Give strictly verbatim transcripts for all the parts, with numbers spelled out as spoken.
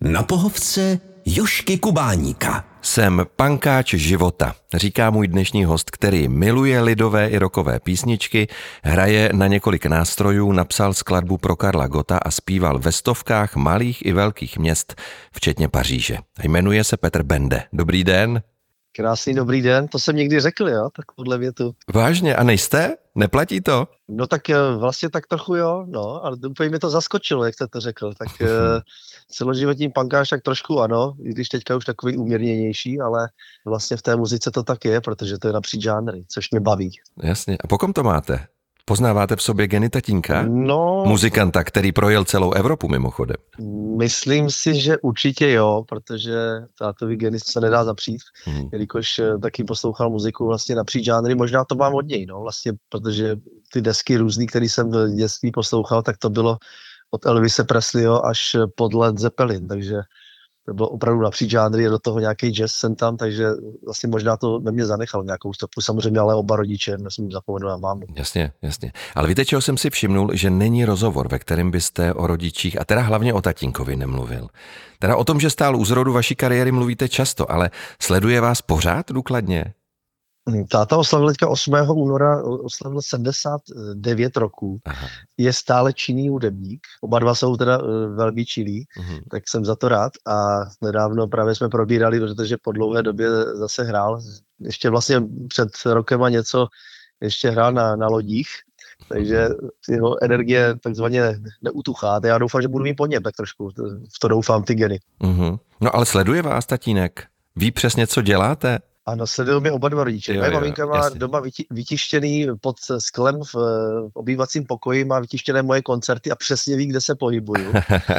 Na pohovce Jožky Kubáníka. Jsem pankáč života, říká můj dnešní host, který miluje lidové i rockové písničky, hraje na několik nástrojů, napsal skladbu pro Karla Gotta a zpíval ve stovkách malých i velkých měst, včetně Paříže. Jmenuje se Petr Bende. Dobrý den. Krásný dobrý den, to jsem někdy řekl, jo, tak podle větu. Vážně, a nejste? Neplatí to? No tak vlastně tak trochu jo, no, ale úplně mě to zaskočilo, jak jste to řekl, tak celoživotní pankáč tak trošku ano, i když teďka už takový umírněnější, ale vlastně v té muzice to tak je, protože to je napříč žánry, což mě baví. Jasně, a po kom to máte? Poznáváte v sobě geny tatínka? No, muzikanta, který projel celou Evropu mimochodem. Myslím si, že určitě jo, protože tátový geny se nedá zapřít, hmm. jelikož taky poslouchal muziku vlastně napříč žánry, možná to mám od něj, no, vlastně, protože ty desky různý, které jsem v dětství poslouchal, tak to bylo od Elvise Presleyho až pod Led Zeppelin, takže to bylo opravdu napříč žánry, je do toho nějaký jazz jsem tam, takže vlastně možná to ve mně zanechal nějakou stopu. Samozřejmě ale oba rodiče, nesmím zapomenout na mámu. Jasně, jasně. Ale víte, čeho jsem si všimnul, že není rozhovor, ve kterém byste o rodičích, a teda hlavně o tatínkovi nemluvil. Teda o tom, že stál u zrodu vaší kariéry, mluvíte často, ale sleduje vás pořád důkladně? Táta oslavil teďka osmého února, oslavil sedmdesát devět roků. Aha. Je stále činný hudebník, oba dva jsou teda velmi čilí, uh-huh. tak jsem za to rád a nedávno právě jsme probírali, protože po dlouhé době zase hrál, ještě vlastně před rokem a něco ještě hrál na, na lodích, takže jeho energie takzvaně neutuchá. Já doufám, že budu mít po něm tak trošku, v to doufám ty geny. Uh-huh. No ale sleduje vás tatínek? Ví přesně, co děláte? Ano, sledují mě oba dva rodiče. Moje maminka má jasně. doma vyti, vytištěný pod sklem v, v obývacím pokoji, má vytištěné moje koncerty a přesně ví, kde se pohybuju.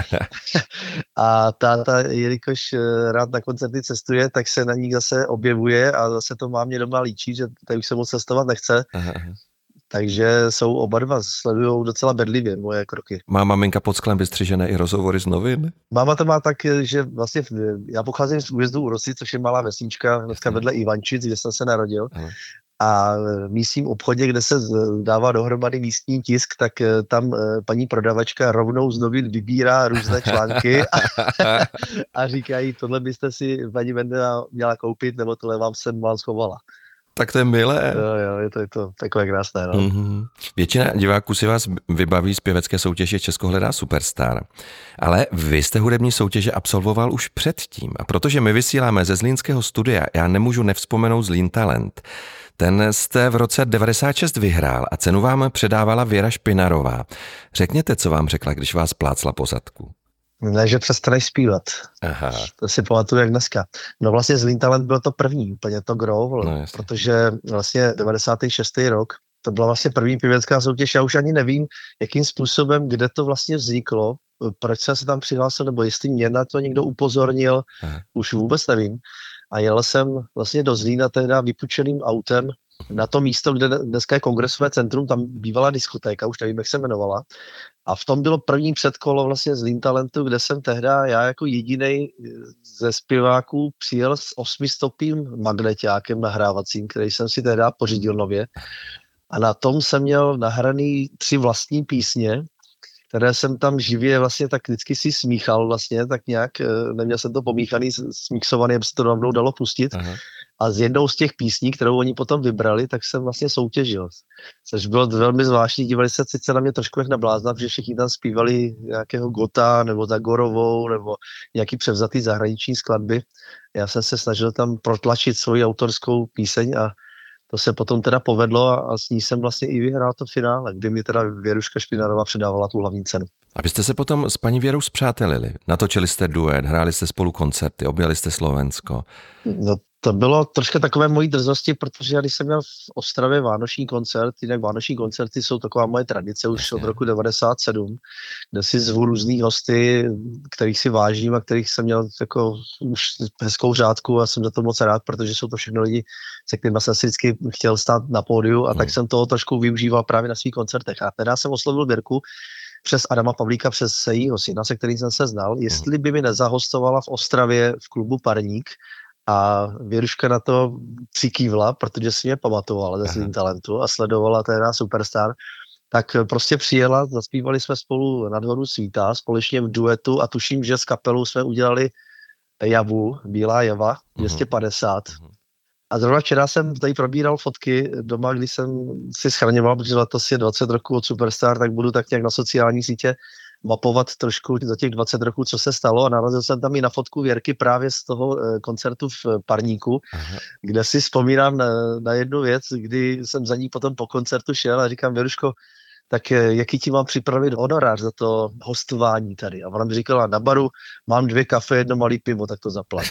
A táta, jelikož rád na koncerty cestuje, tak se na ní zase objevuje a zase to má mě doma líčí, že tady už se moc cestovat nechce. Aha. Takže jsou oba dva, sledujou docela bedlivě moje kroky. Má maminka pod sklem vystřižené i rozhovory z novin? Máma to má tak, že vlastně já pocházím z újezdu Úroci, což je malá vesnička, dneska vedle Ivančic, kde jsem se narodil. Aha. A v místním obchodě, kde se dává dohromady místní tisk, tak tam paní prodavačka rovnou z novin vybírá různé články a, a říkají, tohle byste si, paní Bende, měla koupit, nebo tohle vám jsem vám schovala. Tak to je milé. Jo, jo, je to, je to takové krásné. No. Mm-hmm. Většina diváků si vás vybaví z pěvecké soutěže Česko hledá superstar, ale vy jste hudební soutěže absolvoval už předtím. A protože my vysíláme ze zlínského studia, já nemůžu nevzpomenout Zlín Talent. Ten jste v roce devadesát šest vyhrál a cenu vám předávala Věra Špinarová. Řekněte, co vám řekla, když vás plácla po zadku. Ne, že přestaneš zpívat. Aha. To si pamatuju jak dneska. No vlastně Zlín Talent byl to první, úplně to gro, no, protože vlastně devadesátý šestý rok, to byla vlastně první pěvecká soutěž, já už ani nevím, jakým způsobem, kde to vlastně vzniklo, proč jsem se tam přihlásil, nebo jestli mě na to někdo upozornil, Aha. už vůbec nevím. A jel jsem vlastně do Zlína teda vypučeným autem na to místo, kde dneska je kongresové centrum, tam bývala diskotéka, už nevím, jak se jmenovala. A v tom bylo první předkolo vlastně Zlín Talentu, kde jsem tehda já jako jedinej ze zpěváků přijel s osmistopým magneťákem nahrávacím, který jsem si tehda pořídil nově. A na tom jsem měl nahraný tři vlastní písně, které jsem tam živě vlastně tak vždycky si smíchal vlastně, tak nějak, neměl jsem to pomíchaný, smíxovaný, aby se to rovnou dalo pustit. Aha. A z jednou z těch písní, kterou oni potom vybrali, tak jsem vlastně soutěžil. Což bylo velmi zvláštní, dívali se sice na mě trošku jak na blázna, protože všichni tam zpívali nějakého Gotta, nebo Zagorovou, nebo nějaký převzatý zahraniční skladby. Já jsem se snažil tam protlačit svoji autorskou píseň a to se potom teda povedlo a, a s ní jsem vlastně i vyhrál to finále, kdy mi teda Věruška Špinarová předávala tu hlavní cenu. A vy jste se potom s paní Věrou spřátelili, natočili jste duet, hráli jste spolu koncerty, objeli jste Slovensko. No to bylo trošku takové mojí drzosti, protože já když jsem měl v Ostravě vánoční koncert, jinak vánoční koncerty jsou taková moje tradice už Jasně. od roku devadesát sedm, kde si zvu různý hosty, kterých si vážím a kterých jsem měl jako už hezkou řádku a jsem za to moc rád, protože jsou to všechno lidi, se kterými jsem si vždycky chtěl stát na pódiu a hmm. tak jsem toho trošku využíval právě na svých koncertech. A teda jsem oslovil Věrku přes Adama Pavlíka, přes jejího syna, se kterým jsem se znal, jestli by mi nezahostovala v Ostravě v klubu Parník. A Věruška na to přikývla, protože si mě pamatovala ze Zlín Talentu a sledovala teda Superstar. tak prostě přijela, zaspívali jsme spolu Nad horu svítá, společně v duetu a tuším, že s kapelou jsme udělali Javu, Bílá java, dvě stě padesát. Mm-hmm. A zrovna včera jsem tady probíral fotky doma, když jsem si schraňoval, protože letos je dvacet roků od Superstar, tak budu tak nějak na sociální sítě mapovat trošku za těch dvacet roků, co se stalo a narazil jsem tam i na fotku Věrky právě z toho koncertu v Parníku, aha, kde si vzpomínám na, na jednu věc, kdy jsem za ní potom po koncertu šel a říkám, Věruško, tak jaký ti mám připravit honorář za to hostování tady? A ona mi říkala, na baru mám dvě kafe, jedno malý pivo, tak to zaplať.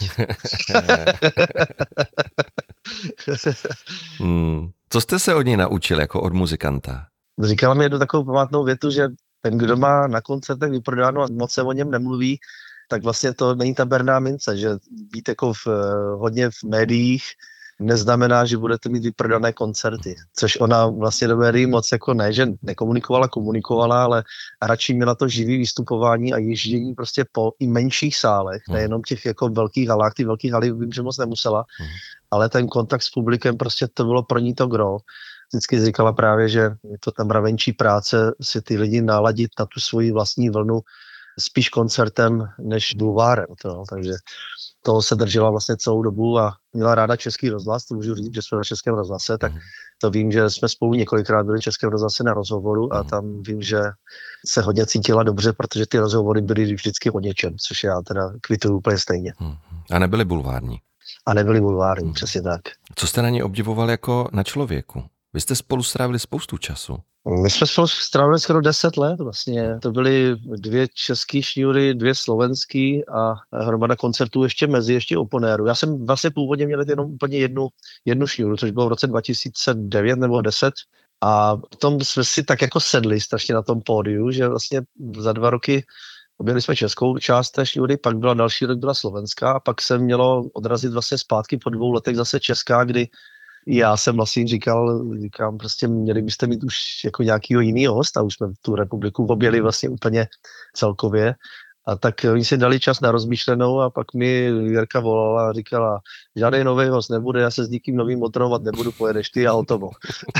hmm. Co jste se od něj naučil jako od muzikanta? Říkala mi jednu takovou památnou větu, že ten, kdo má na koncertech vyprodáno a moc se o něm nemluví, tak vlastně to není ta berná mince, že být jako v, hodně v médiích neznamená, že budete mít vyprodané koncerty, což ona vlastně do médií moc jako ne, že nekomunikovala, komunikovala, ale radši měla to živý vystupování a ježdění prostě po i menších sálech, hmm. nejenom těch jako velkých halách, ty velkých haly vím, že moc nemusela, hmm. ale ten kontakt s publikem prostě to bylo pro ní to gro. Vždycky říkala právě, že je to tam mravenčí práce si ty lidi naladit na tu svoji vlastní vlnu spíš koncertem než bulvárem. To, takže toho se držela vlastně celou dobu a měla ráda Český rozhlas, to můžu říct, že jsme na Českém rozhlase, tak to vím, že jsme spolu několikrát byli v Českém rozhlase na rozhovoru a tam vím, že se hodně cítila dobře, protože ty rozhovory byly vždycky o něčem, což já teda kvituju úplně stejně. A nebyly bulvární. A nebyly bulvární, hmm. přesně tak. Co jste na ní obdivoval jako na člověku? Vy jste spolu strávili spoustu času. My jsme spolu strávili skoro deset let vlastně. To byly dvě český šňůry, dvě slovenský a hromada koncertů ještě mezi, ještě oponéru. Já jsem vlastně původně měl jenom úplně jednu, jednu šňůru, což bylo v roce dva tisíce devět nebo deset. A potom jsme si tak jako sedli strašně na tom pódiu, že vlastně za dva roky objeli jsme českou část té šňůry, pak byla další rok byla slovenská a pak se mělo odrazit vlastně zpátky po dvou letech zase česká, kdy já jsem vlastně říkal, říkám, prostě měli byste mít už jako nějakýho jinýho hosta, už jsme tu republiku objeli vlastně úplně celkově. A tak oni si dali čas na rozmýšlenou a pak mi Jirka volala a říkala, žádný nový host nebude, já se s nikým novým otravovat nebudu, pojedeš ty a hotovo.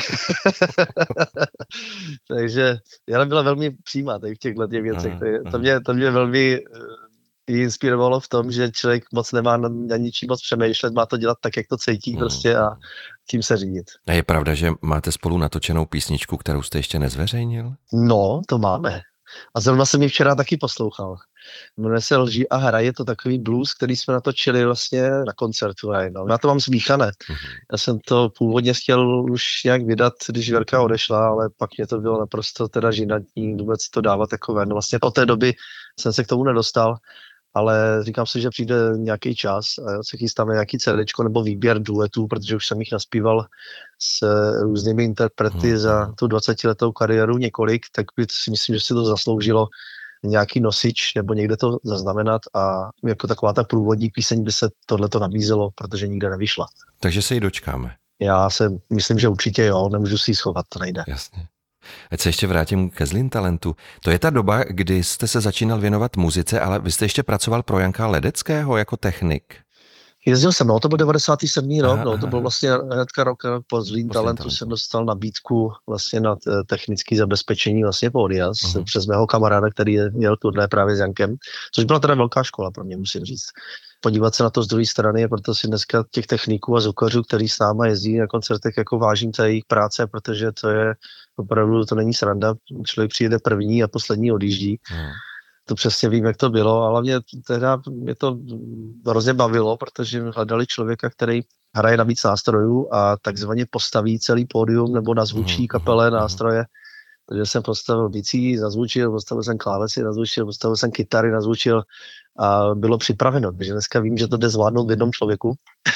Takže já byla velmi přímá tady v těchto věcech. To mě, to mě velmi inspirovalo v tom, že člověk moc nemá na, na ničím moc přemýšlet, má to dělat tak, jak to cítí hmm. prostě a tím se řídit. A je pravda, že máte spolu natočenou písničku, kterou jste ještě nezveřejnil? No, to máme. A zrovna jsem ji včera taky poslouchal. Jmenuje se Lží a hra, je to takový blues, který jsme natočili vlastně na koncertu. No. Já to mám smíchané. Mm-hmm. Já jsem to původně chtěl už nějak vydat, když Věrka odešla, ale pak mě to bylo naprosto teda žinantní vůbec to dávat jako ven. Vlastně od té doby jsem se k tomu nedostal, ale říkám si, že přijde nějaký čas a se chystáme nějaký CDčko nebo výběr duetů, protože už jsem jich naspíval s různými interprety hmm. za tu dvacetiletou kariéru několik, tak si myslím, že si to zasloužilo nějaký nosič nebo někde to zaznamenat a jako taková ta průvodní píseň by se tohleto nabízelo, protože nikde nevyšla. Takže se ji dočkáme. Já se myslím, že určitě jo, nemůžu si ji schovat, to nejde. Jasně. Ať se ještě vrátím ke Zlín talentu. To je ta doba, kdy jste se začínal věnovat muzice, ale vy jste ještě pracoval pro Janka Ledeckého jako technik. Jezdil jsem, no to byl devadesátý sedmý rok, aha, no to byl vlastně hnedka rok po Zlín talentu talent. Jsem dostal nabídku vlastně na technické zabezpečení vlastně pódia uh-huh. přes mého kamaráda, který jel turné právě s Jankem, což byla teda velká škola pro mě, musím říct. Podívat se na to z druhé strany, proto si dneska těch techniků a zvukařů, který s náma jezdí na koncertech, jako vážím té jejich práce, protože to je opravdu, to není sranda, člověk přijede první a poslední odjíždí. Hmm. To přesně vím, jak to bylo, ale mě teda mě to hrozně bavilo, protože hledali člověka, který hraje na víc nástrojů a takzvaně postaví celý pódium nebo nazvučí kapele nástroje. Takže jsem postavil bicí, nazvučil, postavil jsem klávesy, nazvučil, postavil jsem kytary, nazvučil a bylo připraveno. Takže dneska vím, že to jde zvládnout v jednom člověku.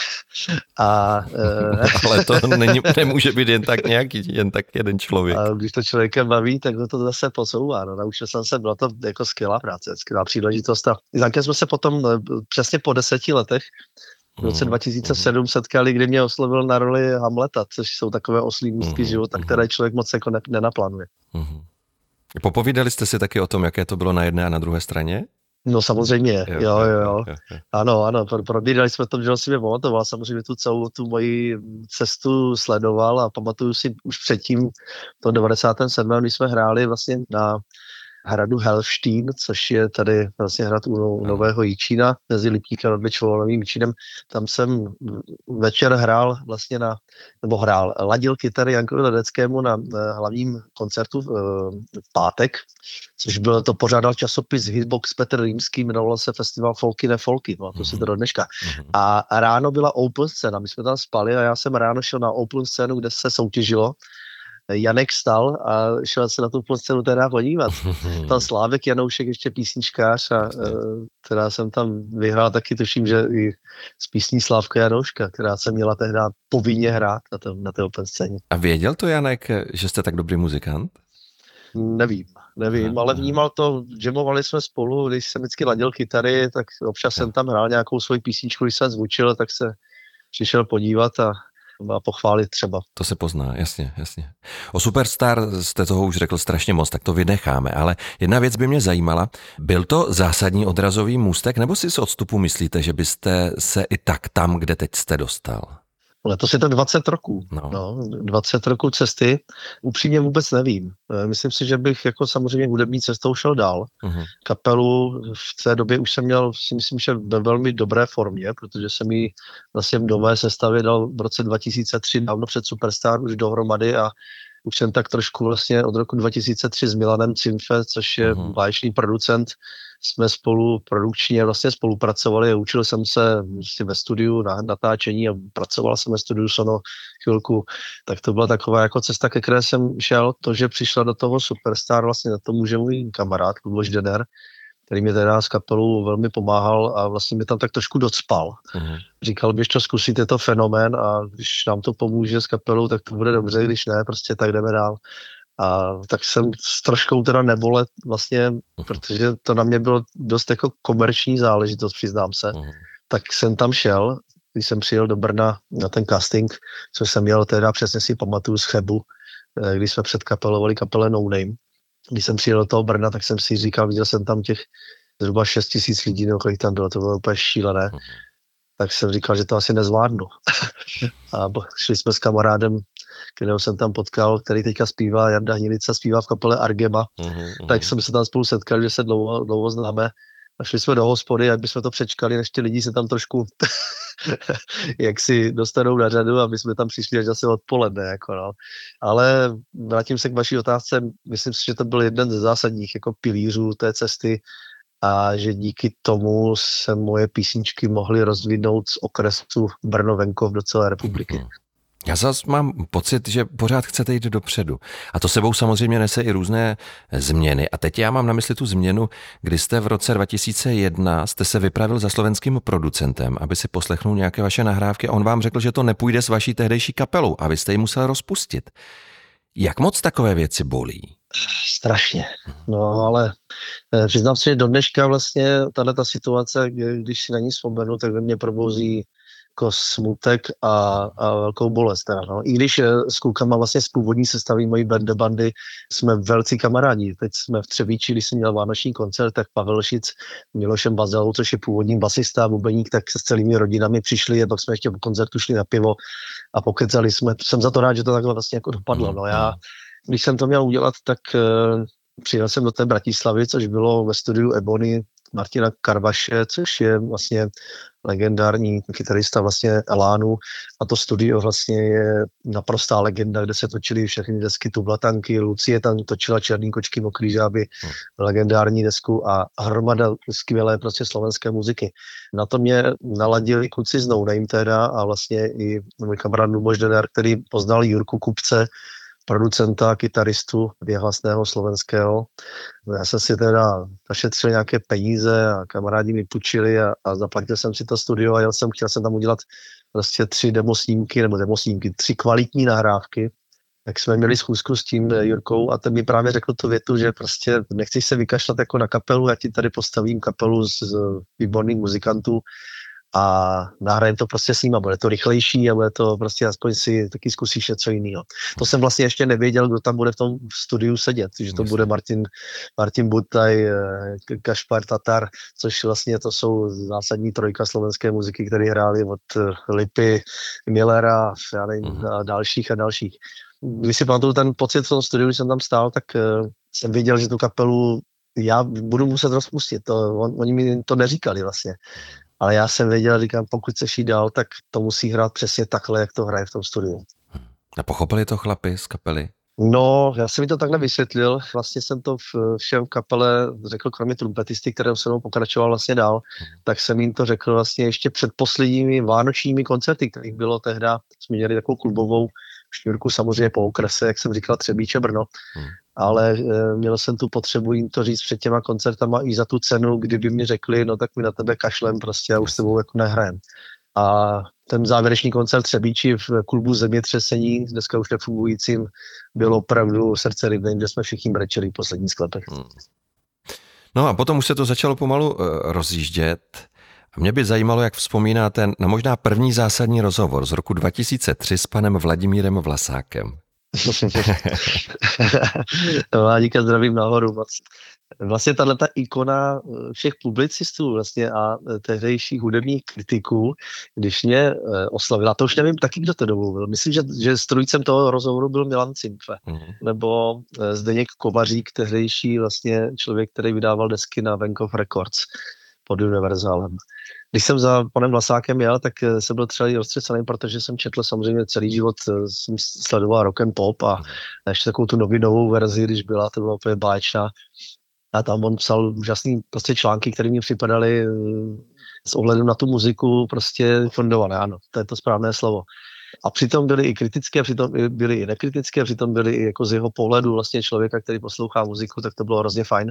A, e... Ale to není, nemůže být jen tak nějaký, jen tak jeden člověk. A když to člověkem baví, tak to zase posouvá. No, naučil jsem se, byla to jako skvělá práce, skvělá příležitost. A s jsme se potom přesně po deseti letech v roce dva tisíce sedm setkali, kdy mě oslovil na roli Hamleta, což jsou takové oslí můstky života, které člověk moc jako ne, nenaplánuje. Popovídali jste si taky o tom, jaké to bylo na jedné a na druhé straně? No samozřejmě, jo, jo, jo. jo. Ano, ano, probírali jsme to, že si mě pamatoval, samozřejmě tu celou tu moji cestu sledoval a pamatuju si už předtím, to devadesátém sedmém když jsme hráli vlastně na hradu Helštín, což je tady vlastně hrad u Nového Jičína, mezi Lipníkem nad Bečvou a Novým Jičínem. Tam jsem večer hrál vlastně na, nebo hrál, ladil kytary Jankovi Ledeckému na hlavním koncertu v, v pátek, což bylo to, pořádal časopis Hitbox Petr Rýmský, jmenoval se festival Folky ne Folky, no, to si to do dneška. A, a ráno byla open scéna, my jsme tam spali a já jsem ráno šel na open scénu, kde se soutěžilo. Janek stal a šel se na tu scénu teda podívat. Tam Slávek Janoušek, ještě písničkář a teda jsem tam vyhrál taky, tuším, že i z písní Slávka Janouška, která se měla tehdy povinně hrát na, tom, na té open scéně. A věděl to Janek, že jste tak dobrý muzikant? Nevím, nevím, ale vnímal to, jamovali jsme spolu, když jsem vždycky ladil kytary, tak občas jsem tam hrál nějakou svoji písničku, když jsem zvučil, tak se přišel podívat a a pochválit třeba. To se pozná, jasně, jasně. O Superstar jste toho už řekl strašně moc, tak to vynecháme, ale jedna věc by mě zajímala. Byl to zásadní odrazový můstek, nebo si z odstupu myslíte, že byste se i tak tam, kde teď jste, dostal? Letos je to dvacet roků. No. No, dvacet roků cesty. Upřímně vůbec nevím. Myslím si, že bych jako samozřejmě hudební cestou šel dál. Uh-huh. Kapelu v té době už jsem měl, si myslím, že ve velmi dobré formě, protože jsem ji vlastně v nové sestavě dal v roce dva tisíce tři, dávno před Superstar už dohromady a už jsem tak trošku vlastně od roku dva tisíce tři s Milanem Cimfe, což je uh-huh. báječný producent, jsme spolu produkčně vlastně spolupracovali, učil jsem se vlastně ve studiu na natáčení a pracoval jsem ve studiu Sono chvilku, tak to byla taková jako cesta, ke které jsem šel. To, že přišla do toho Superstar, vlastně na to může můj kamarád Luboš Denner, který mi teda s kapelou velmi pomáhal a vlastně mi tam tak trošku docpal. Mm. Říkal, běž to zkusit, je to fenomén a když nám to pomůže s kapelou, tak to bude dobře, když ne, prostě tak jdeme dál. A tak jsem s troškou teda nebole vlastně, protože to na mě bylo dost jako komerční záležitost, přiznám se. Mm. Tak jsem tam šel, když jsem přijel do Brna na ten casting, což jsem měl teda, přesně si pamatuju z Chebu, když jsme předkapelovali kapele No Name. Když jsem přijel do toho Brna, tak jsem si říkal, viděl jsem tam těch zhruba šest tisíc lidí, nebo kolik tam bylo, to bylo úplně šílené. Mm. Tak jsem říkal, že to asi nezvládnu. A šli jsme s kamarádem, kterého jsem tam potkal, který teďka zpívá, Jarda Hnilica zpívá v kapele Argema, mm-hmm. tak jsme se tam spolu setkali, že se dlouho, dlouho známe. A šli jsme do hospody, jak bychom to přečkali, než ti lidi se tam trošku jak si dostanou na řadu a my jsme tam přišli až zase odpoledne. Jako no. Ale vrátím se k vaší otázce, myslím si, že to byl jeden ze zásadních jako pilířů té cesty a že díky tomu se moje písničky mohly rozvídnout z okresu Brno-Venkov do celé republiky. Mm-hmm. Já zase mám pocit, že pořád chcete jít dopředu. A to sebou samozřejmě nese i různé změny. A teď já mám na mysli tu změnu, kdy jste v roce dva tisíce jedna jste se vypravil za slovenským producentem, aby si poslechnul nějaké vaše nahrávky a on vám řekl, že to nepůjde s vaší tehdejší kapelou a vy jste ji musel rozpustit. Jak moc takové věci bolí? Strašně. No ale přiznám si, že do dneška vlastně tato situace, když si na ní vzpomenu, tak ve mně probouzí jako smutek a, a velkou bolest. Teda, no. I když s klukama vlastně z původní sestavy mojí band bandy jsme velcí kamarádi. Teď jsme v Třebíči, když jsem měl vánoční koncert, tak Pavel Šic, Milošem Bazelou, což je původní basista, bubeník, tak se s celými rodinami přišli a pak jsme ještě po koncertu šli na pivo a pokecali jsme. Jsem za to rád, že to takhle vlastně jako dopadlo. No já, když jsem to měl udělat, tak uh, přijel jsem do té Bratislavy, což bylo ve studiu Ebony Martina Karvaše, což je vlastně legendární kytarista vlastně Elánu a to studio vlastně je naprostá legenda, kde se točily všechny desky Tublatanky, Lucie tam točila Černý kočky, Mokrý žáby, hmm. legendární desku a hromada skvělé prostě slovenské muziky. Na to mě naladili kluci z No Name teda a vlastně i můj kamarád Luboš Denner, který poznal Jurku Kupce, producenta, kytaristu věhlasného slovenského. Já jsem si teda našetřil nějaké peníze a kamarádi mi půjčili a, a zaplatil jsem si to studio a jel jsem, chtěl jsem tam udělat prostě tři demosnímky, nebo demosnímky, tři kvalitní nahrávky. Tak jsme měli schůzku s tím Jurkou a ten mi právě řekl tu větu, že prostě nechceš se vykašlat jako na kapelu, já ti tady postavím kapelu z výborných muzikantů a nahrajeme to prostě s nima, bude to rychlejší a bude to prostě aspoň si taky zkusíš něco jiného. To jsem vlastně ještě nevěděl, kdo tam bude v tom studiu sedět, že to bude Martin, Martin Butaj, Kašpar Tatar, což vlastně to jsou zásadní trojka slovenské muziky, které hráli od Lipy, Millera, já nevím, a dalších a dalších. Když si pamatuju ten pocit v tom studiu, když jsem tam stál, tak uh, jsem věděl, že tu kapelu já budu muset rozpustit. To, on, oni mi to neříkali vlastně. Ale já jsem věděl, říkám, pokud chceš jít dál, tak to musí hrát přesně takhle, jak to hraje v tom studiu. A pochopili to chlapi z kapely? No, já jsem mi to takhle vysvětlil. Vlastně jsem to všem v kapele řekl, kromě trumpetisty, kterým se mnou pokračoval vlastně dál, tak jsem jim to řekl vlastně ještě před posledními vánočními koncerty, kterých bylo tehda. Jsme měli takovou klubovou šňůrku samozřejmě po okrese, jak jsem říkal, Třebíče, Brno. Hmm. Ale e, měl jsem tu potřebu jim to říct před těma koncertama i za tu cenu, kdyby mi řekli, no tak my na tebe kašlem prostě a už s tebou jako nehrajem. A ten závěrečný koncert Třebíči v klubu Zemětřesení, dneska už nefungujícím, byl opravdu srdce rybné, kde jsme všichni brečeli v posledních sklepech. Hmm. No a potom už se to začalo pomalu uh, rozjíždět. A mě by zajímalo, jak vzpomínáte na možná první zásadní rozhovor z roku dva tisíce tři s panem Vladimírem Vlasákem. Vládíka, zdravím nahoru. Vlastně tato ikona všech publicistů vlastně a tehdejších hudebních kritiků, když mě oslavila, to už nevím taky, kdo to domluvil. Myslím, že, že strůjcem toho rozhovoru byl Milan Cimfe, mm-hmm. nebo Zdeněk Kovařík, tehdejší vlastně člověk, který vydával desky na Venkov Records pod Univerzálem. Když jsem za panem Vlasákem jel, tak jsem byl třeba roztřesený, protože jsem četl samozřejmě celý život, jsem sledoval rock and pop a ještě takovou tu novinovou verzi, když byla, to byla úplně báječná. A tam on psal úžasný prostě články, které mi připadaly s ohledem na tu muziku prostě fundované, ano, to je to správné slovo. A přitom byly i kritické, přitom byly i nekritické, přitom byly i jako z jeho pohledu vlastně člověka, který poslouchá muziku, tak to bylo hrozně fajn.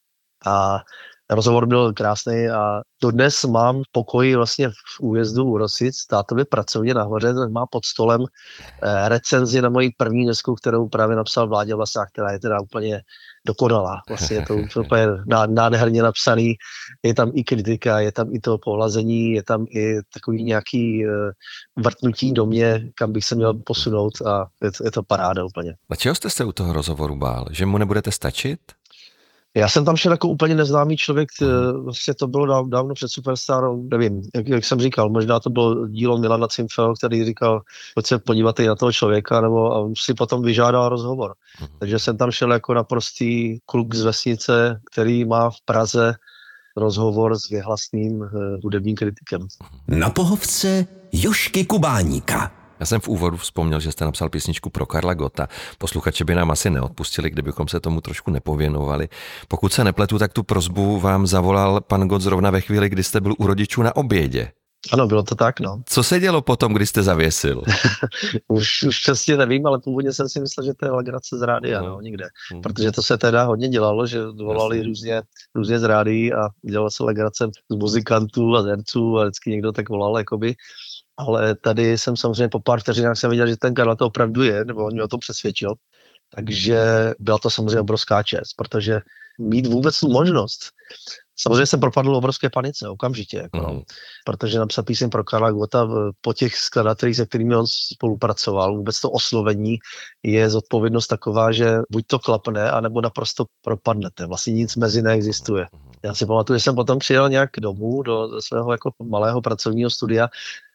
A rozhovor byl krásný a dodnes mám v pokoji vlastně v újezdu u Rosic, tátově pracovně nahoře, má pod stolem eh, recenzi na moji první desku, kterou právě napsal Vládě Vlasák, která je teda úplně dokonalá. Vlastně je to úplně nádherně napsaný, je tam i kritika, je tam i to pohlazení, je tam i takový nějaký eh, vrtnutí do mě, kam bych se měl posunout a je to, je to paráda úplně. A čeho jste se u toho rozhovoru bál? Že mu nebudete stačit? Já jsem tam šel jako úplně neznámý člověk, vlastně to bylo dávno před Superstarem, nevím, jak, jak jsem říkal, možná to bylo dílo Milana Cimfeho, který říkal, pojď se podívat i na toho člověka, nebo a si potom vyžádal rozhovor. Takže jsem tam šel jako naprostý kluk z vesnice, který má v Praze rozhovor s věhlasným hudebním kritikem. Na pohovce Jožky Kubáníka. Já jsem v úvodu vzpomněl, že jste napsal písničku pro Karla Gotta. Posluchači by nám asi neodpustili, kdybychom se tomu trošku nepověnovali. Pokud se nepletu, tak tu prosbu vám zavolal pan Gott zrovna ve chvíli, kdy jste byl u rodičů na obědě. Ano, bylo to tak, no. Co se dělo potom, když jste zavěsil? už, už přesně nevím, ale původně jsem si myslel, že to je legrace z rádia, no, no nikde. Mm. Protože to se teda hodně dělalo, že volali různě, různě z rádií a dělalo se legrace z muzikantů a z herců a vždycky někdo tak volal, jakoby. Ale tady jsem samozřejmě po pár vteřinách jsem viděl, že ten Karla to opravdu je, nebo on mě o tom přesvědčil. Takže byla to samozřejmě obrovská čest, protože mít vůbec tu možnost. Samozřejmě jsem propadl obrovské panice, okamžitě. Jako, mm. Protože napsat píseň pro Karla Gotta po těch skladatelích, se kterými on spolupracoval, vůbec to oslovení je zodpovědnost taková, že buď to klapne, anebo naprosto propadnete. Vlastně nic mezi neexistuje. Já si pamatuju, že jsem potom přijel nějak domů do, do svého jako malého pracovního studia.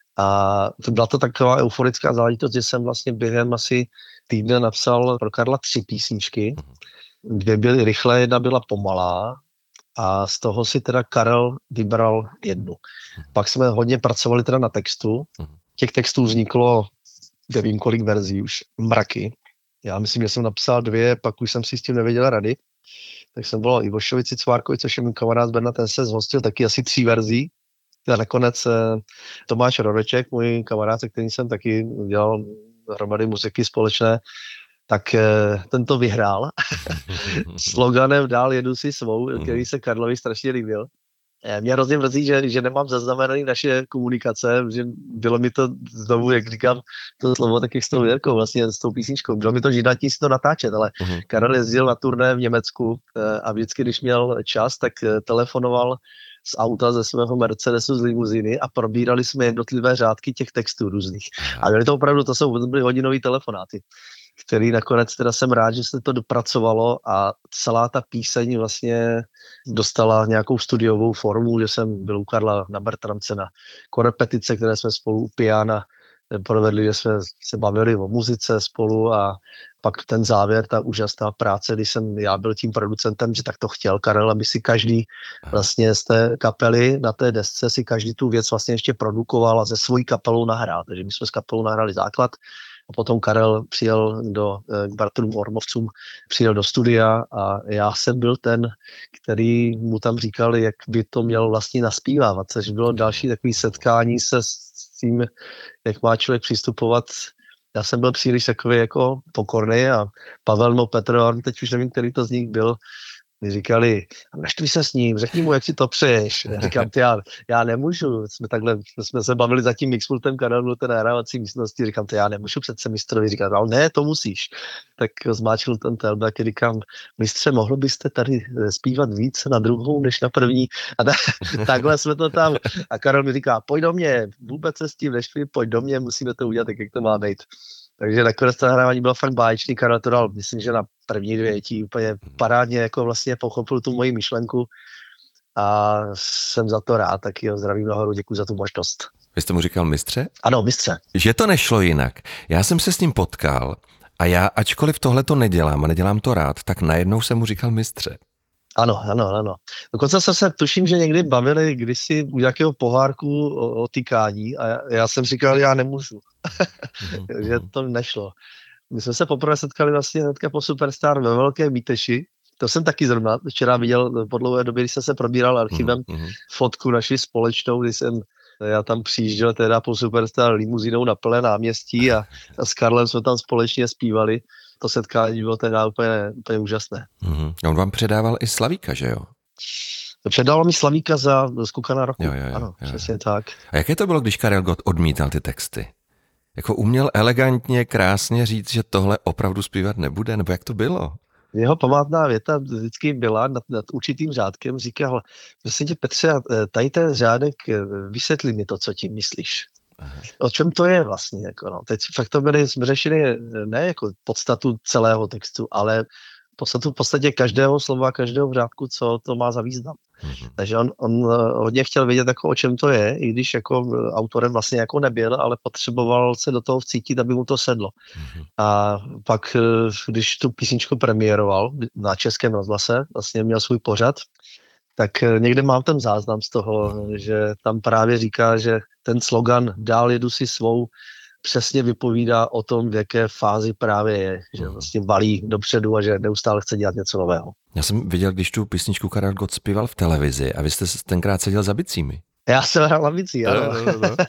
A to byla to taková euforická záležitost, že jsem vlastně během asi týdne napsal pro Karla tři písničky. Dvě byly rychlé, jedna byla pomalá a z toho si teda Karel vybral jednu. Pak jsme hodně pracovali teda na textu. Těch textů vzniklo, nevím kolik verzí už, mraky. Já myslím, že jsem napsal dvě, pak už jsem si s tím nevěděl rady. Tak jsem volal Ivošovi Cicvárkovi, což je můj kamarád z Brna, ten se zhostil taky asi tří verzí. A nakonec Tomáš Rodeček, můj kamarád, se kterým jsem taky dělal hromady muziky společné, tak ten to vyhrál. Sloganem Dál jedu si svou, který se Karlovi strašně líbil. Mě hrozně mrzí, že, že nemám zaznamenaný naše komunikace, že bylo mi to znovu, jak říkám, to slovo taky s tou Věrkou, vlastně s tou písničkou. Bylo mi to žídatí si to natáčet, ale uh-huh. Karel jezdil na turné v Německu a vždycky, když měl čas, tak telefonoval z auta ze svého Mercedesu z limuzíny a probírali jsme jednotlivé řádky těch textů různých. A byly to opravdu, to jsou byly hodinový telefonáty, který nakonec teda jsem rád, že se to dopracovalo a celá ta píseň vlastně dostala nějakou studiovou formu, že jsem byl u Karla na Bertramce na korepetice, které jsme spolu u piana provedli, že jsme se bavili o muzice spolu a pak ten závěr, ta úžasná práce, když jsem já byl tím producentem, že tak to chtěl Karel, aby si každý vlastně z té kapely na té desce si každý tu věc vlastně ještě produkoval a ze svojí kapelou nahrál. Takže my jsme s kapelou nahrali základ a potom Karel přijel do, k bratrům Ormovcům, přijel do studia a já jsem byl ten, který mu tam říkal, jak by to měl vlastně naspívávat, což bylo další takový setkání se s tím, jak má člověk přistupovat. Já jsem byl příliš takový jako pokorný a Pavel no Petr, teď už nevím, který to z nich byl, mi říkali, naštvi se s ním, řekni mu, jak si to přeješ. Já říkám, ty, já, já nemůžu, jsme takhle, jsme se bavili za tím mixpultem, Karel byl té nahrávací místnosti, říkám, ty, já nemůžu přece mistrovi, říkám, ale ne, to musíš. Tak zmáčil ten telbak a říkám, mistře, mohl byste tady zpívat víc na druhou, než na první. A ta, takhle jsme to tam, a Karel mi říká, pojď do mě, vůbec se s tím neštvi, pojď do mě, musíme to udělat tak, jak to má být. Takže nakonec to nahrávání bylo fakt báječný, Karel to dal, myslím, že na první dvě tí úplně parádně jako vlastně pochopil tu moji myšlenku a jsem za to rád, tak jo, zdravím nahoru, děkuji za tu možnost. Vy jste mu říkal mistře? Ano, mistře. Že to nešlo jinak. Já jsem se s ním potkal a já, ačkoliv tohle to nedělám a nedělám to rád, tak najednou jsem mu říkal mistře. Ano, ano, ano. Dokonce jsem se, tuším, že někdy bavili kdysi u nějakého pohárku o, o tykání a já, já jsem říkal, já nemůžu. Mm-hmm. Že to nešlo. My jsme se poprvé setkali vlastně hnedka po Superstar ve Velkém Míteši. To jsem taky zrovna včera viděl po dlouhé době, když jsem se probíral archivem mm-hmm. fotku naši společnou, když jsem já tam přijížděl teda po Superstar limuzinou na plné náměstí a, a s Karlem jsme tam společně zpívali. To setkání bylo teda úplně, úplně úžasné. Mm-hmm. On vám předával i Slavíka, že jo? Předával mi Slavíka za Skukana roku. Jo, jo, jo, ano, jo, přesně jo. tak. A jaké to bylo, když Karel Gott odmítal ty texty? Jako uměl elegantně, krásně říct, že tohle opravdu zpívat nebude, nebo jak to bylo? Jeho památná věta vždycky byla nad, nad určitým řádkem, říkal, prosím tě Petře, tady ten řádek, vysvětli mi to, co tím myslíš. Aha. O čem to je vlastně? Jako no. Teď fakt to byli, jsme řešili ne jako podstatu celého textu, ale podstatu v podstatě každého slova, každého řádku, co to má za význam. Mm-hmm. Takže on, on hodně chtěl vědět, jako, o čem to je, i když jako autorem vlastně jako nebyl, ale potřeboval se do toho vcítit, aby mu to sedlo. Mm-hmm. A pak, když tu písničku premiéroval na Českém rozhlase, vlastně měl svůj pořad, tak někde mám ten záznam z toho, že tam právě říká, že ten slogan dál jedu si svou přesně vypovídá o tom, v jaké fázi právě je, že vlastně valí dopředu a že neustále chce dělat něco nového. Já jsem viděl, když tu písničku Karel Gott zpíval v televizi a vy jste tenkrát seděl za bicími. Já jsem hrál na bicí, ano. No, no, no.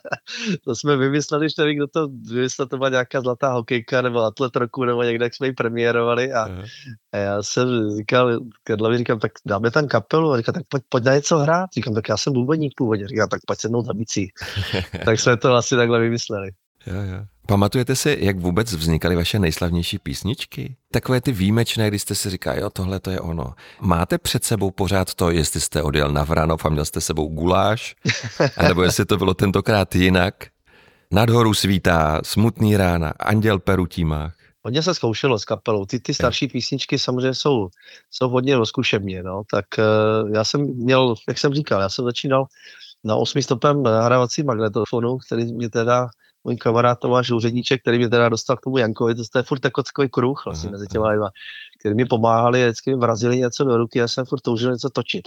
To jsme vymysleli, že nevím, kdo to vymyslel, to byla nějaká zlatá hokejka nebo atlet roku, nebo někde, jak jsme ji premiérovali a, a já jsem říkal, Karlovi říkám, tak dáme tam kapelu a říkal, tak pojď, pojď na něco hrát. Říkám, tak já jsem bubeník původně, říkám, tak pojď sednout za bicí. Tak jsme to asi takhle vymysleli. Jo, jo. Pamatujete si, jak vůbec vznikaly vaše nejslavnější písničky? Takové ty výjimečné, když jste si říkali, jo, tohle to je ono. Máte před sebou pořád to, jestli jste odjel na Vranov a měl jste sebou guláš, anebo jestli to bylo tentokrát jinak? Nad horu svítá, Smutný rána, Anděl perutímách. Hodně se zkoušelo s kapelou. Ty, ty starší písničky samozřejmě jsou, jsou hodně rozkušebně, no. Tak uh, já jsem měl, jak jsem říkal, já jsem začínal na osmistopém nahrávacím magnetofonu, který mě teda můj kamarád Tomáš Úředníček, který mě teda dostal k tomu Jankovi, to je furt jako takový kruh vlastně mezi těma lidma, který mi pomáhali a vždycky mi vrazili něco do ruky a já jsem furt toužil něco točit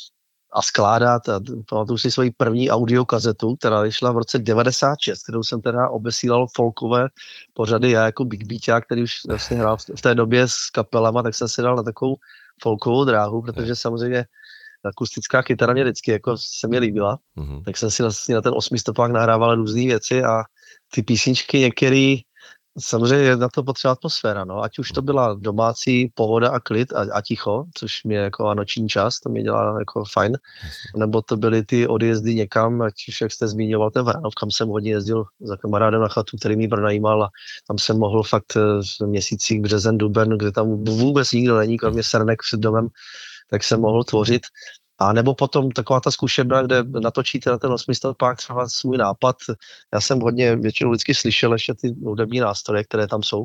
a skládat a pamatuju si svoji první audiokazetu, která vyšla v roce devadesát šest, kterou jsem teda obesílal folkové pořady, já jako Big Beaťák, který už vlastně hrál v té době s kapelama, tak jsem si dal na takovou folkovou dráhu, protože samozřejmě akustická kytara mě vždycky jako se mi líbila, mm-hmm. tak jsem si vlastně na ten osmistopák nahrával různé věci a ty písničky některé, samozřejmě je na to potřeba atmosféra, no, ať už to byla domácí pohoda a klid a, a ticho, což mě jako a noční čas, to mě dělá jako fajn, nebo to byly ty odjezdy někam, ať už jak jste zmiňoval ten Vranov, kam jsem hodně jezdil za kamarádem na chatu, který mě pronajímal a tam jsem mohl fakt v měsících březen, duben, kde tam vůbec nikdo není, kromě srnek před domem, tak jsem mohl tvořit. A nebo potom taková ta zkušebna, kde natočíte na ten osmistopák třeba svůj nápad. Já jsem hodně většinou vždycky slyšel ještě ty hudební nástroje, které tam jsou.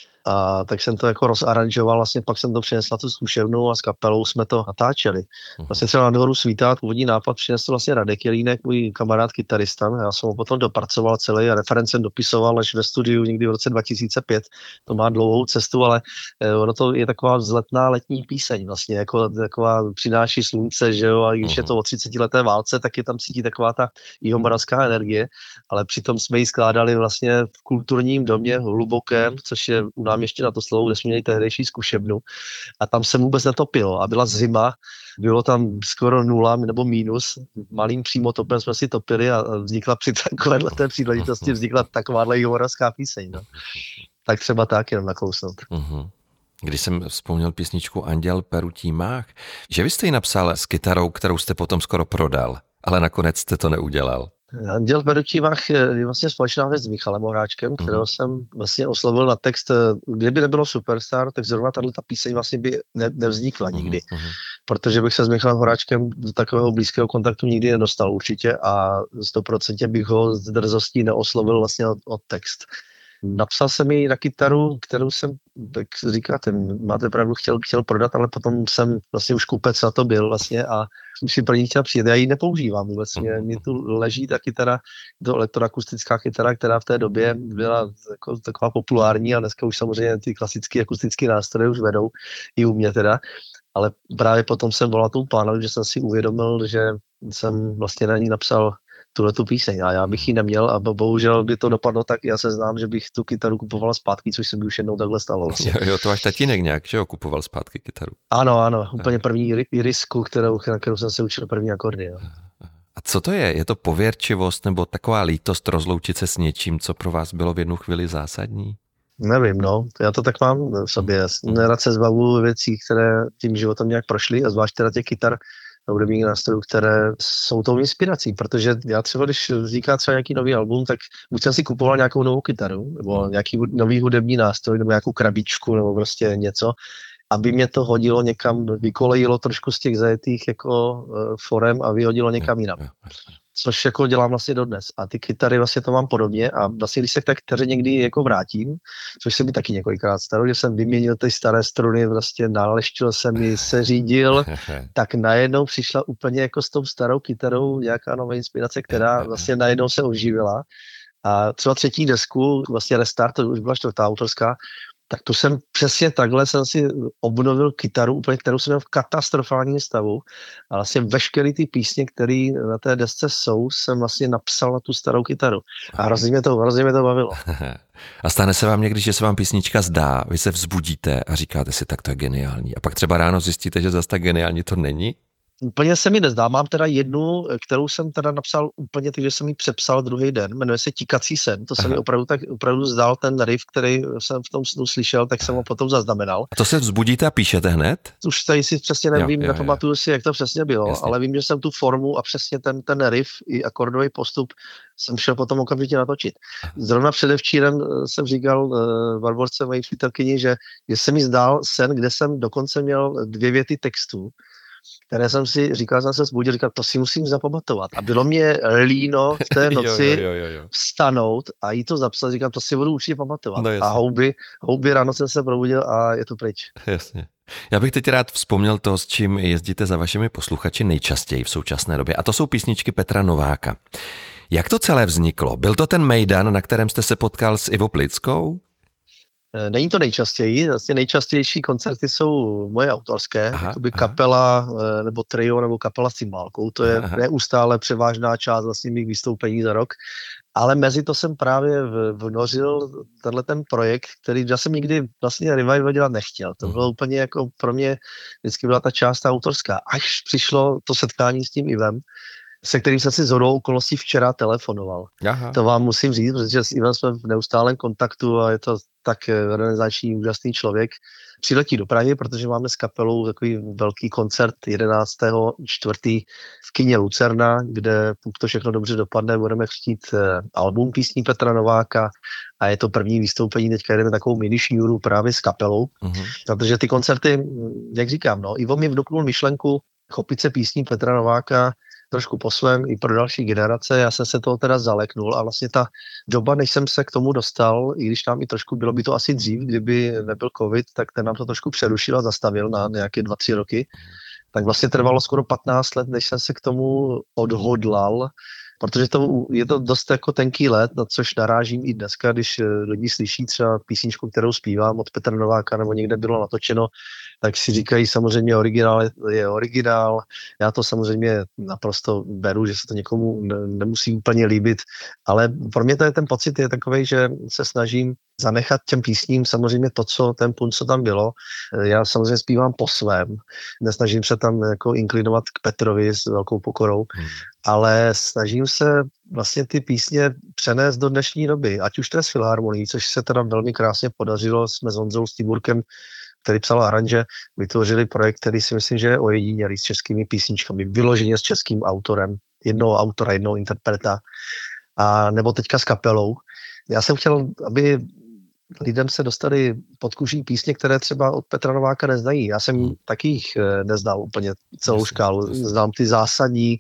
A tak jsem to jako rozaranžoval, vlastně pak jsem to přinesl na tu zkušebnu a s kapelou jsme to natáčeli. Vlastně třeba na Dvoru Svítá původní nápad přinesl vlastně Radek Jelínek, můj kamarád kytarista. Já jsem ho potom dopracoval celý a referencem dopisoval až ve studiu někdy v roce dva tisíce pět. To má dlouhou cestu, ale ono to je taková vzletná letní píseň vlastně, jako taková přináší slunce, že jo, a když je to o třicetileté válce, tak je tam cítí taková ta jihomoravská energie, ale přitom jsme ji skládali vlastně v kulturním domě hlubokém, což je u náměstí na to slovo, kde jsme měli tehdejší zkušebnu a tam se vůbec netopilo a byla zima, bylo tam skoro nula nebo mínus, malým přímotopem jsme si topili a vznikla při takovéhle té příležitosti vznikla takováhle jihomoravská píseň. No. Tak třeba tak jenom nakousnout. Uh-huh. Když jsem vzpomněl písničku Anděl perutí mách, že vy jste ji napsal s kytarou, kterou jste potom skoro prodal, ale nakonec jste to neudělal. Anděl perutí mách je vlastně společná věc s Michalem Horáčkem, kterého mm-hmm. jsem vlastně oslovil na text. Kdyby nebylo Superstar, tak zrovna tato ta píseň vlastně by ne, nevznikla nikdy. Mm-hmm. Protože bych se s Michalem Horáčkem do takového blízkého kontaktu nikdy nedostal určitě a stoprocentně bych ho s drzostí neoslovil vlastně od, od text. Napsal jsem ji na kytaru, kterou jsem, tak říkáte, máte pravdu, chtěl, chtěl prodat, ale potom jsem vlastně už kupec na to byl vlastně a jsem si pro ní chtěl přijet. Já ji nepoužívám vůbec, mě, mě tu leží ta kytara, to elektroakustická kytara, která v té době byla jako, taková populární a dneska už samozřejmě ty klasické akustické nástroje už vedou i u mě teda. Ale právě potom jsem volal tomu pánovi, že jsem si uvědomil, že jsem vlastně na ní napsal tuhle tu píseň a já bych ji neměl a bohužel by to dopadlo tak, já se znám, že bych tu kytaru kupoval zpátky, což se mi už jednou takhle stalo. Vlastně. Jo, jo, to váš tatínek nějak, že jo, kupoval zpátky kytaru. Ano, ano, úplně první irisku, kterou, na kterou jsem se učil první akordy. Jo. A co to je? Je to pověrčivost nebo taková lítost rozloučit se s něčím, co pro vás bylo v jednu chvíli zásadní? Nevím, no, já to tak mám v sobě. Nerad se zbavuju věcí, které tím životem nějak prošly a zvlášť teda těch kytar hudebních nástrojů, které jsou tou inspirací, protože já třeba, když vzniká třeba nějaký nový album, tak buď jsem si kupoval nějakou novou kytaru, nebo nějaký nový hudební nástroj, nebo nějakou krabičku, nebo prostě něco, aby mě to hodilo někam, vykolejilo trošku z těch zajetých jako uh, forem a vyhodilo někam jinam. Což jako dělám vlastně dodnes. A ty kytary vlastně to mám podobně a vlastně když se k té kytaře někdy jako vrátím, což se mi taky několikrát stalo, že jsem vyměnil ty staré struny, vlastně naleštil jsem ji, se řídil, tak najednou přišla úplně jako s tou starou kytarou nějaká nová inspirace, která vlastně najednou se oživila. A třeba třetí desku, vlastně Restart, to už byla čtvrtá autorská, tak tu jsem přesně takhle jsem si obnovil kytaru, úplně, kterou jsem měl v katastrofálním stavu. A vlastně veškeré ty písně, které na té desce jsou, jsem vlastně napsal na tu starou kytaru. A hrozně mě to, hrozně mě to bavilo. A stane se vám někdy, že se vám písnička zdá, vy se vzbudíte a říkáte si, tak to je geniální. A pak třeba ráno zjistíte, že zase tak geniální to není? Úplně se mi nezdá. Mám teda jednu, kterou jsem teda napsal úplně, takže jsem ji přepsal druhý den. Jmenuje se Tikací sen. To se mi opravdu tak opravdu zdál ten riff, který jsem v tom snu slyšel, tak jsem ho potom zaznamenal. A to se vzbudíte a píšete hned? Už tady si přesně nevím, nepamatuju si, jak to přesně bylo, jasně. Ale vím, že jsem tu formu a přesně ten, ten riff i akordový postup jsem šel potom okamžitě natočit. Zrovna předevčírem jsem říkal uh, Barborce, mojí přítelkyni, že, že se mi zdál sen, kde jsem dokonce měl dvě věty textu, které jsem si říkal, jsem se zbudil, říkal, to si musím zapamatovat. A bylo mě líno v té noci jo, jo, jo, jo. vstanout a jí to zapsat, říkám, to si budu určitě pamatovat. No, a houby, houby ráno jsem se probudil a je to pryč. Jasně. Já bych teď rád vzpomněl to, s čím jezdíte za vašimi posluchači nejčastěji v současné době. A to jsou písničky Petra Nováka. Jak to celé vzniklo? Byl to ten mejdan, na kterém jste se potkal s Ivo Plickou? Není to nejčastěji, vlastně nejčastější koncerty jsou moje autorské, aha, jakoby aha. kapela nebo trio nebo kapela s cymbálkou, to je aha. neustále převážná část vlastně mých vystoupení za rok, ale mezi to jsem právě vnořil tenhle ten projekt, který já jsem nikdy vlastně revival dělat nechtěl, to bylo úplně jako pro mě vždycky byla ta část autorská, až přišlo to setkání s tím Ivem, se kterým jsem si shodou okolností včera telefonoval. Aha. To vám musím říct, protože s Ivem jsme v neustálém kontaktu a je to tak renesanční, úžasný člověk. Přiletí do Prahy, protože máme s kapelou takový velký koncert jedenáctého čtvrtého v kině Lucerna, kde pokud to všechno dobře dopadne, budeme chtít album písní Petra Nováka a je to první vystoupení, teďka jdeme takovou mini šňůru právě s kapelou, uh-huh. protože ty koncerty, jak říkám, no, Ivo mi vnuknul myšlenku chopit se písní Petra Nováka trošku po svém i pro další generace. Já jsem se toho teda zaleknul a vlastně ta doba, než jsem se k tomu dostal, i když nám i trošku, bylo by to asi dřív, kdyby nebyl covid, tak ten nám to trošku přerušil a zastavil na nějaké dva, tři roky. Tak vlastně trvalo skoro patnáct let, než jsem se k tomu odhodlal, protože to, je to dost jako tenký let, na což narážím i dneska, když lidi slyší třeba písničku, kterou zpívám od Petra Nováka nebo někde bylo natočeno, tak si říkají samozřejmě originál je originál. Já to samozřejmě naprosto beru, že se to někomu nemusí úplně líbit, ale pro mě to je ten pocit je takovej, že se snažím zanechat těm písním samozřejmě to, co ten punt, co tam bylo. Já samozřejmě zpívám po svém, nesnažím se tam jako inklinovat k Petrovi s velkou pokorou, hmm. ale snažím se vlastně ty písně přenést do dnešní doby, ať už to je s Filharmonií, což se teda velmi krásně podařilo, jsme s Honzou Stiburkem, který psal aranže, vytvořili projekt, který si myslím, že je ojedinělý s českými písničkami, vyloženě s českým autorem, jednoho autora, jednoho interpreta, a nebo teďka s kapelou. Já jsem chtěl, aby lidem se dostali pod kůží písně, které třeba od Petra Nováka neznají. Já jsem hmm. taky jich neznal úplně celou jasně, škálu. Jasně. Znám ty zásadní,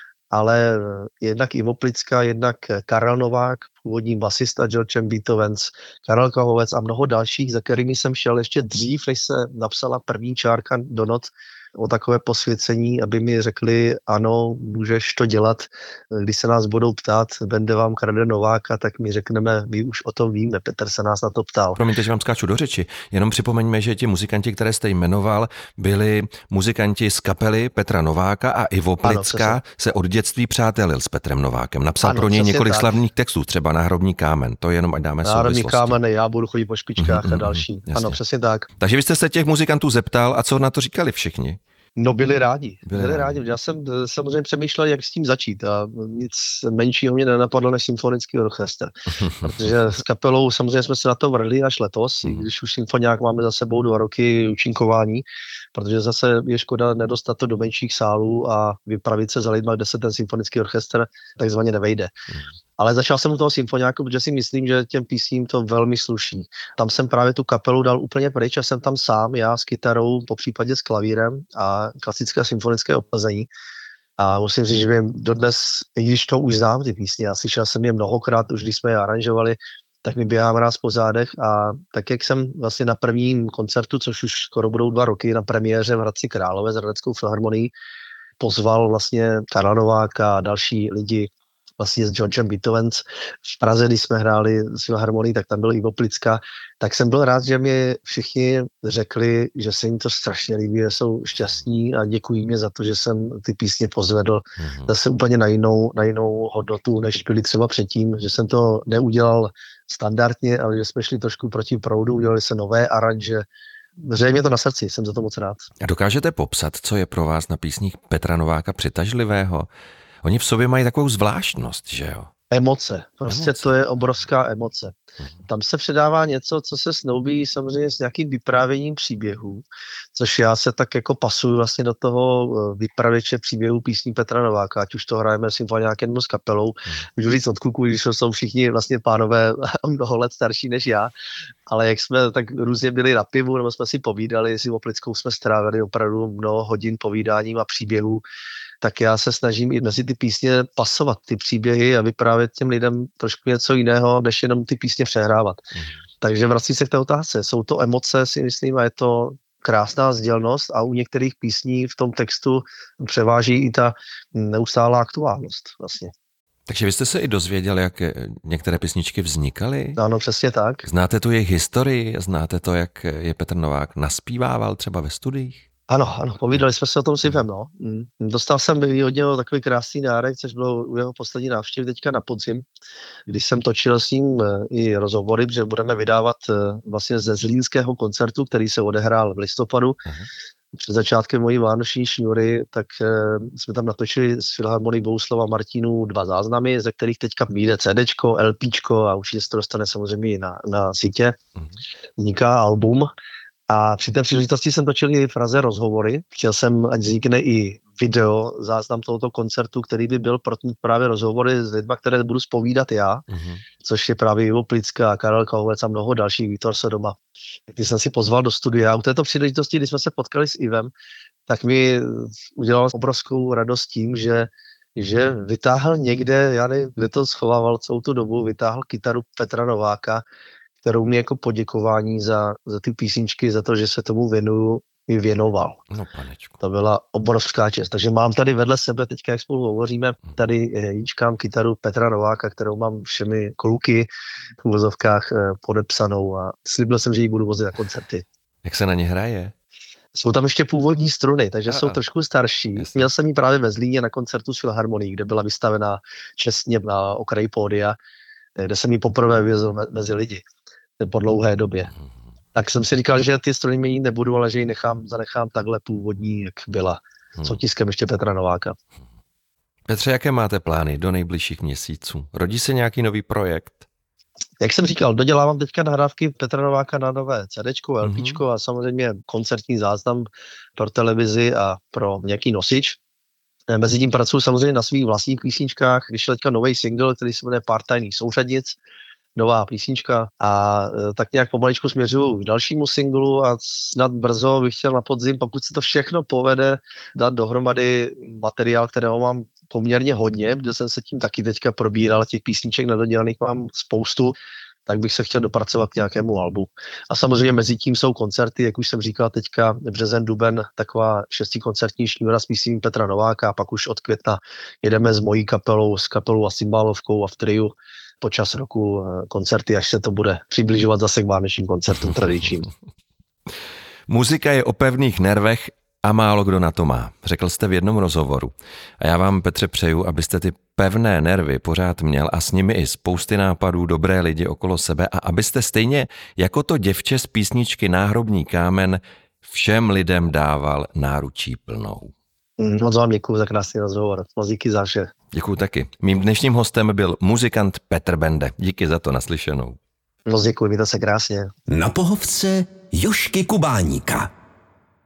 ale jednak Ivo Plicka, jednak Karel Novák, původní basista George Beethovens, Karel Kahovec a mnoho dalších, za kterými jsem šel ještě dřív, než se napsala první čárka do not o takové posvěcení, aby mi řekli, ano, můžeš to dělat. Když se nás budou ptát, vende vám krade Nováka, tak my řekneme, my už o tom víme, Petr se nás na to ptal. Promiňte, že vám skáču do řeči, jenom připomeňme, že ti muzikanti, které jste jmenoval, byli muzikanti z kapely Petra Nováka a Ivo Plicka ano, se od dětství přátelil s Petrem Novákem. Napsal ano, pro něj několik tak. slavných textů, třeba Náhrobní kámen, to jenom ať dáme Náhrobní souvislosti. Náhrobní kámen, já budu chodit po špičkách mm-hmm, a další. Jasně. Ano, přesně tak. Takže vy jste se těch muzikantů zeptal a co na to říkali všichni? No byli rádi, byli, byli rádi. Já jsem samozřejmě přemýšlel, jak s tím začít a nic menšího mě nenapadlo než symfonický orchestr. Protože s kapelou samozřejmě jsme se na to vrhli až letos, i když už symfoniák máme za sebou dva roky účinkování, protože zase je škoda nedostat to do menších sálů a vypravit se za lidma, kde se ten symfonický orchestr takzvaně nevejde. Ale začal jsem u toho symfoniáku, protože si myslím, že těm písním to velmi sluší. Tam jsem právě tu kapelu dal úplně pryč a jsem tam sám, já s kytarou, popřípadě s klavírem a klasické symfonické obsazení. A musím říct, že vím dodnes, i když to už znám ty písně, já slyšel jsem je mnohokrát, už když jsme je aranžovali, tak mi běhám rád po zádech a tak, jak jsem vlastně na prvním koncertu, což už skoro budou dva roky, na premiéře v Hradci Králové s Hradeckou filharmonií, pozval vlastně Karla Nováka a další lidi, vlastně s Georgem Beethovens. V Praze, když jsme hráli s Filharmonií, tak tam byl Ivo Plicka, tak jsem byl rád, že mi všichni řekli, že se jim to strašně líbí, že jsou šťastní a děkují mě za to, že jsem ty písně pozvedl mm-hmm. zase úplně na jinou, na jinou hodnotu, než byly třeba předtím, že jsem to neudělal standardně, ale že jsme šli trošku proti proudu, udělali se nové aranže. Řeje mě to na srdci, jsem za to moc rád. A dokážete popsat, co je pro vás na písních Petra Nováka přitažlivého? Oni v sobě mají takovou zvláštnost, že jo? Emoce. Prostě emoce. To je obrovská emoce. Tam se předává něco, co se snoubí samozřejmě s nějakým vyprávěním příběhů, což já se tak jako pasuju vlastně do toho vypravěče příběhů písní Petra Nováka, ať už to hrajeme symfoniákem nebo s kapelou. Můžu říct od kluků, když jsou všichni vlastně pánové mnoho let starší než já, ale jak jsme tak různě byli na pivu, nebo jsme si povídali, si o Plickou jsme strávili opravdu mnoho hodin povídáním a příběhů, tak já se snažím i mezi ty písně pasovat ty příběhy a vyprávět těm lidem trošku něco jiného, než jenom ty písně přehrávat. Mm. Takže vrací se k té otázce. Jsou to emoce, si myslím, a je to krásná sdělnost a u některých písní v tom textu převáží i ta neustálá aktuálnost vlastně. Takže vy jste se i dozvěděl, jak některé písničky vznikaly? Ano, přesně tak. Znáte tu jejich historii? Znáte to, jak je Petr Novák naspívával třeba ve studiích? Ano, ano, povídali jsme se o tom s Ivem, no. Mm. Dostal jsem od něho takový krásný dárek, což bylo u jeho poslední návštěvy teďka na podzim, když jsem točil s ním i rozhovory, že budeme vydávat vlastně ze zlínského koncertu, který se odehrál v listopadu. Uh-huh. Před začátkem mojí vánoční šňůry, tak jsme tam natočili s Filharmonií Bohuslava Martinů dva záznamy, ze kterých teďka vyjde CDčko, LPčko a určitě se to dostane samozřejmě na, na sítě. Uh-huh. Vzniká album. A při té příležitosti jsem točil i v Praze rozhovory. Chtěl jsem, ať vznikne i video, záznam tohoto koncertu, který by byl pro právě rozhovory s lidmi, které budu zpovídat já, mm-hmm. což je právě Ivo Plicka, Karel Kahovec a mnoho dalších, Vítor Sodoma. Když jsem si pozval do studia. U této příležitosti, když jsme se potkali s Ivem, tak mi udělal obrovskou radost tím, že že vytáhl někde, já nevím, kde to schovával celou tu dobu, vytáhl kytaru Petra Nováka, kterou mi jako poděkování za, za ty písničky, za to, že se tomu věnuju, mi věnoval. No, panečku. To byla obrovská čest. Takže mám tady vedle sebe, teďka jak spolu hovoříme, tady jíčkám kytaru Petra Nováka, kterou mám všemi kluky v uvozovkách podepsanou a slíbil jsem, že ji budu vozit na koncerty. Jak se na ně hraje? Jsou tam ještě původní struny, takže a, jsou trošku starší. Jasně. Měl jsem ji právě ve Zlíně na koncertu s Filharmonií, kde byla vystavená čestně na okraji pódia, kde jsem ji poprvé vyvezl mezi lidi po dlouhé době. Tak jsem si říkal, že ty struny měnit nebudu, ale že ji nechám, zanechám takhle původní, jak byla. S otiskem ještě Petra Nováka. Petře, jaké máte plány do nejbližších měsíců? Rodí se nějaký nový projekt? Jak jsem říkal, dodělávám teďka nahrávky Petra Nováka na nové CDčko, LPčko mm-hmm. a samozřejmě koncertní záznam pro televizi a pro nějaký nosič. Mezitím pracuji samozřejmě na svých vlastních písničkách. Vyšel teďka nový single, který se jmenuje Pár tajných souřadnic, nová písnička a tak nějak pomaličku směřuju k dalšímu singlu a snad brzo bych chtěl na podzim, pokud se to všechno povede, dát dohromady materiál, kterého mám poměrně hodně, protože jsem se tím taky teďka probíral, těch písniček nedodělaných mám spoustu, tak bych se chtěl dopracovat k nějakému albu. A samozřejmě mezi tím jsou koncerty, jak už jsem říkal teďka, březen, duben, taková šestikoncertní šňůra s písní Petra Nováka a pak už od května jedeme s mojí kapelou, s kapelou a cymbálovkou a v triu počas roku koncerty, až se to bude přibližovat zase k vánečním koncertům tradičním. Muzika je o pevných nervech a málo kdo na to má, řekl jste v jednom rozhovoru. A já vám, Petře, přeju, abyste ty pevné nervy pořád měl a s nimi i spousty nápadů, dobré lidi okolo sebe a abyste stejně jako to děvče z písničky Náhrobní kámen všem lidem dával náručí plnou. Moc vám děkuju za krásný rozhovor. Moc díky za vše. Děkuju taky. Mým dnešním hostem byl muzikant Petr Bende. Díky za to, naslyšenou. Moc děkuji, mějte se krásně. Na pohovce Jožky Kubáníka.